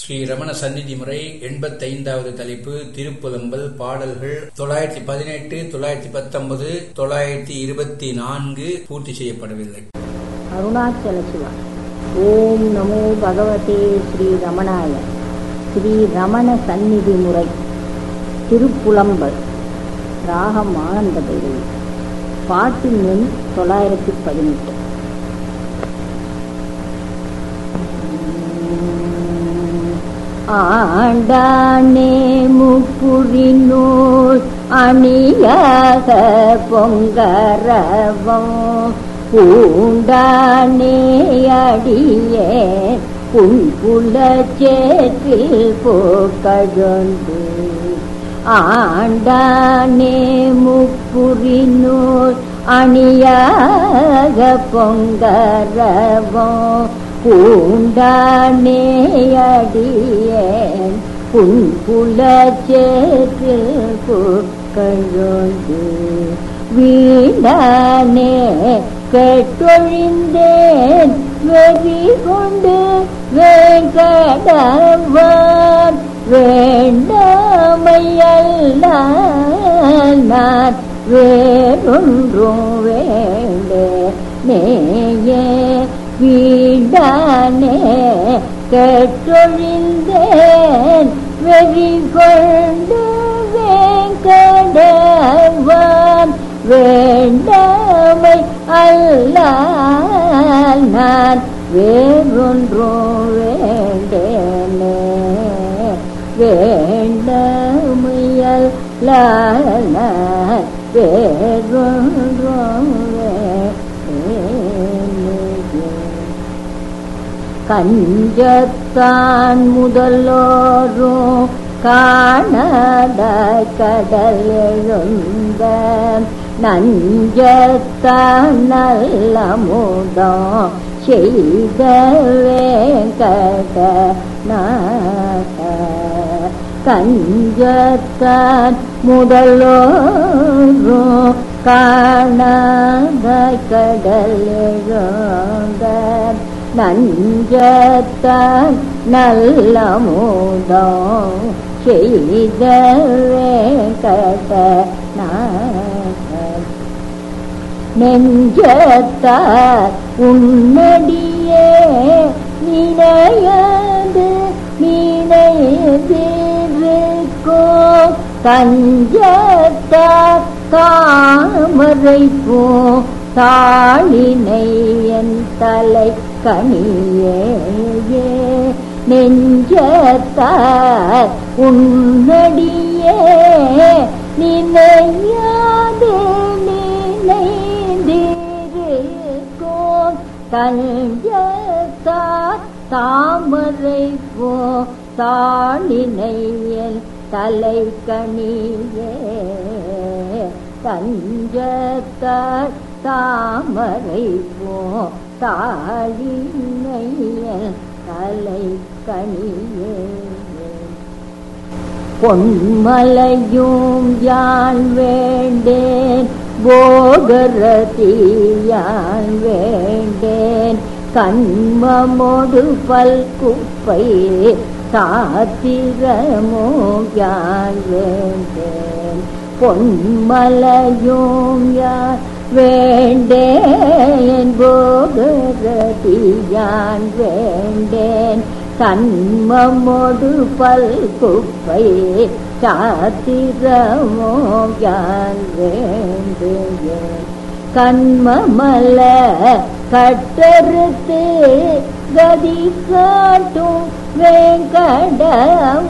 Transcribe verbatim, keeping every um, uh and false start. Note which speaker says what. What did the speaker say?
Speaker 1: ஸ்ரீ ரமண சந்நிதி முறை எண்பத்தைந்தாவது தலைப்பு திருப்புலம்பல் பாடல்கள் தொள்ளாயிரத்தி பதினெட்டு தொள்ளாயிரத்தி பத்தொன்பது தொள்ளாயிரத்தி இருபத்தி நான்கு பூர்த்தி செய்யப்படவில்லை.
Speaker 2: அருணாச்சல சிவா. ஓம் நமோ பகவதே ஸ்ரீ ரமணாய. ஸ்ரீ ரமண சந்நிதி முறை திருப்புலம்பல் ராகம் ஆனந்த பைரவி. பாட்டின் எண் தொள்ளாயிரத்தி பதினெட்டு. ஆண்டானே முப்புரினூர் அணியாக பொங்கரவம் பூண்டானே அடியே புன்புல சேற்றில் போக்கழொன்று ஆண்டானே முப்புரினூர் அணியாக பொங்கரவம் பூண்டானே அடியேன் புன்புல சேற்றில் போக்கழொன்று வீண்டானே கெட்டொழிந்தேன் வெறி கொண்டு வேங்கடவான் வேண்டாமையல்ல நான் வேறொன்றும் வேண்டே நேயே வீண்டானே கெட்டொழிந்தேன் வெறி கொண்டு வேங்கடவான் வேண்டாமை அல்ல நான் வேறொன்றும் வேண்டேனே வேண்டாமையல்ல நான் வேறொன்றும் கஞ்சத்தான் முதலோரும் காணாத கடல் எழுந்த நஞ்சத்தான் நல்ல முதம் செய்த வேங்கடநாத கஞ்சத்தான் முதலோரும் காணாத கடல் எழுந்த நஞ்சத்தான் நல்ல முதம் செய்த வேங்கடநாத நெஞ்சத்தார் உன்னடியே நினையாது நினைதிருக்கோ தஞ்சத்தார் தாமரை போ தாளினை என் தலை கணியே நெஞ்சத்தார் உன்னடியே நினையாது நினைந்திருக்கோ தஞ்சத்தார் தாமரை போ தாளினை என் தலை கணியே தஞ்சத்தார் தாமரை போ தாழினைய தலை கணியே பொன்மலையும் யான் வேண்டேன் போகரதி யான் வேண்டேன் கண்மமோடு பல் குப்பை சாத்திரமோ யான் வேண்டேன் பொன்மலையும் யான் வேண்டேன் போகரதி யான் வேண்டேன் கண்மமோடு பல் குப்பை சாத்திரமோ யான் வேண்டேன் கண்மமல கட்டறுத்து கதி காட்டும் வேங்கட